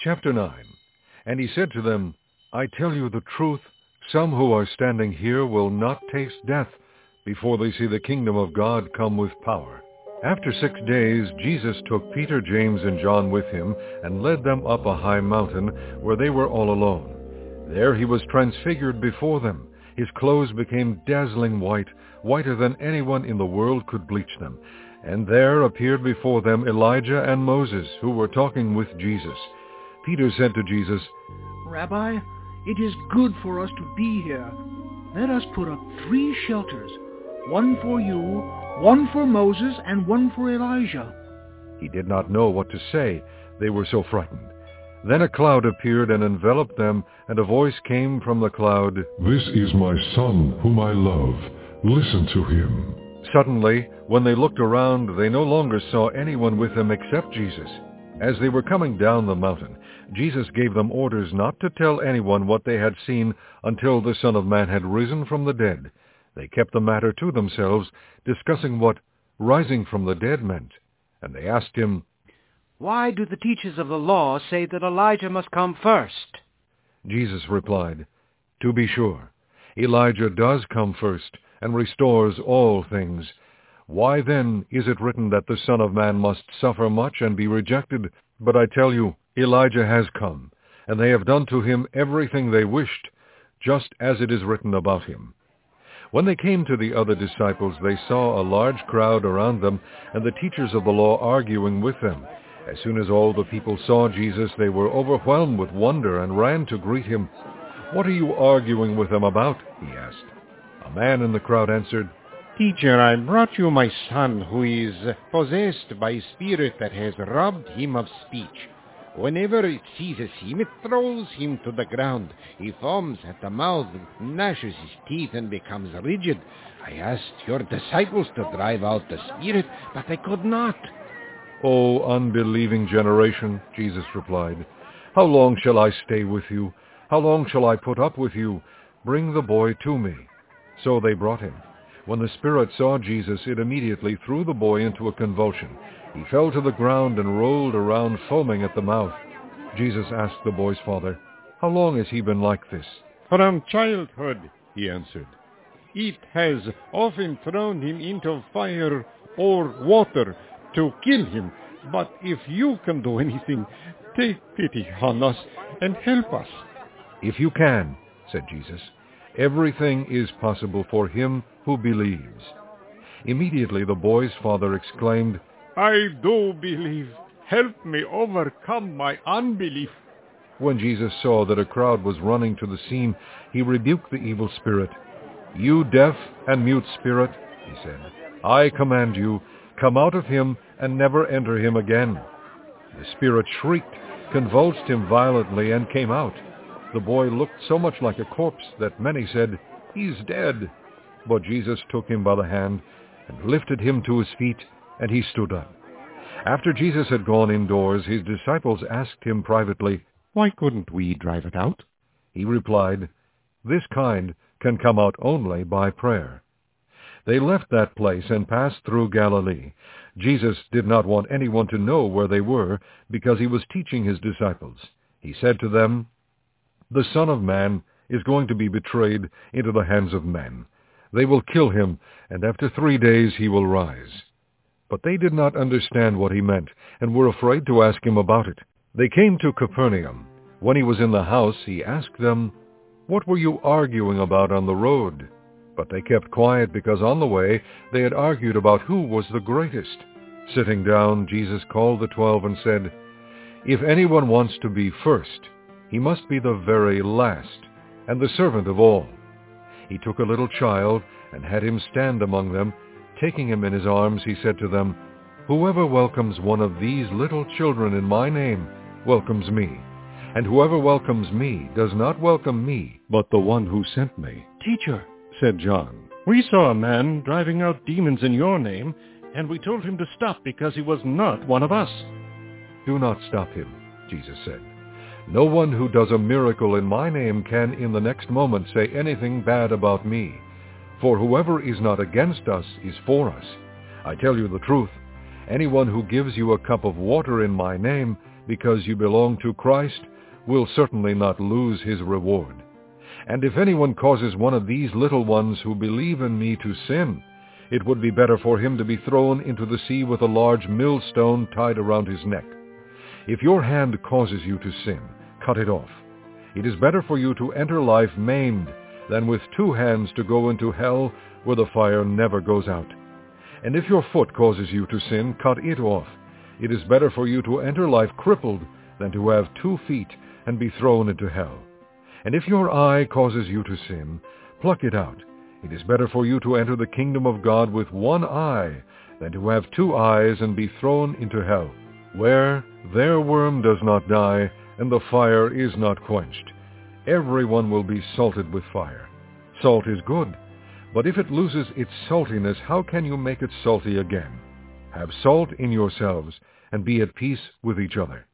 Chapter 9. And he said to them, I tell you the truth, some who are standing here will not taste death before they see the kingdom of God come with power. After 6 days, Jesus took Peter, James, and John with him and led them up a high mountain where they were all alone. There he was transfigured before them. His clothes became dazzling white, whiter than anyone in the world could bleach them. And there appeared before them Elijah and Moses, who were talking with Jesus. Peter said to Jesus, Rabbi, it is good for us to be here. Let us put up 3 shelters, one for you, one for Moses, and one for Elijah. He did not know what to say. They were so frightened. Then a cloud appeared and enveloped them, and a voice came from the cloud, This is my Son, whom I love. Listen to him. Suddenly, when they looked around, they no longer saw anyone with them except Jesus. As they were coming down the mountain, Jesus gave them orders not to tell anyone what they had seen until the Son of Man had risen from the dead. They kept the matter to themselves, discussing what rising from the dead meant. And they asked him, Why do the teachers of the law say that Elijah must come first? Jesus replied, To be sure, Elijah does come first and restores all things. Why then is it written that the Son of Man must suffer much and be rejected? But I tell you, Elijah has come, and they have done to him everything they wished, just as it is written about him. When they came to the other disciples, they saw a large crowd around them, and the teachers of the law arguing with them. As soon as all the people saw Jesus, they were overwhelmed with wonder and ran to greet him. What are you arguing with them about? He asked. A man in the crowd answered, Teacher, I brought you my son, who is possessed by a spirit that has robbed him of speech. Whenever it seizes him, it throws him to the ground. He foams at the mouth, gnashes his teeth, and becomes rigid. I asked your disciples to drive out the spirit, but they could not. O unbelieving generation, Jesus replied, how long shall I stay with you? How long shall I put up with you? Bring the boy to me. So they brought him. When the spirit saw Jesus, it immediately threw the boy into a convulsion. He fell to the ground and rolled around, foaming at the mouth. Jesus asked the boy's father, How long has he been like this? From childhood, he answered. It has often thrown him into fire or water to kill him. But if you can do anything, take pity on us and help us. If you can, said Jesus, everything is possible for him who believes. Immediately the boy's father exclaimed, I do believe. Help me overcome my unbelief. When Jesus saw that a crowd was running to the scene, he rebuked the evil spirit. You deaf and mute spirit, he said, I command you, come out of him and never enter him again. The spirit shrieked, convulsed him violently, and came out. The boy looked so much like a corpse that many said, He's dead. But Jesus took him by the hand and lifted him to his feet, and he stood up. After Jesus had gone indoors, his disciples asked him privately, Why couldn't we drive it out? He replied, This kind can come out only by prayer. They left that place and passed through Galilee. Jesus did not want anyone to know where they were, because he was teaching his disciples. He said to them, The Son of Man is going to be betrayed into the hands of men. They will kill him, and after 3 days he will rise. But they did not understand what he meant, and were afraid to ask him about it. They came to Capernaum. When he was in the house, he asked them, What were you arguing about on the road? But they kept quiet, because on the way they had argued about who was the greatest. Sitting down, Jesus called the 12 and said, If anyone wants to be first, he must be the very last, and the servant of all. He took a little child and had him stand among them. Taking him in his arms, he said to them, Whoever welcomes one of these little children in my name welcomes me, and whoever welcomes me does not welcome me, but the one who sent me. Teacher, said John, we saw a man driving out demons in your name, and we told him to stop because he was not one of us. Do not stop him, Jesus said. No one who does a miracle in my name can in the next moment say anything bad about me. For whoever is not against us is for us. I tell you the truth, anyone who gives you a cup of water in my name, because you belong to Christ, will certainly not lose his reward. And if anyone causes one of these little ones who believe in me to sin, it would be better for him to be thrown into the sea with a large millstone tied around his neck. If your hand causes you to sin, cut it off. It is better for you to enter life maimed than with 2 hands to go into hell where the fire never goes out. And if your foot causes you to sin, cut it off. It is better for you to enter life crippled than to have 2 feet and be thrown into hell. And if your eye causes you to sin, pluck it out. It is better for you to enter the kingdom of God with 1 eye than to have 2 eyes and be thrown into hell, where their worm does not die and the fire is not quenched. Everyone will be salted with fire. Salt is good, but if it loses its saltiness, how can you make it salty again? Have salt in yourselves and be at peace with each other.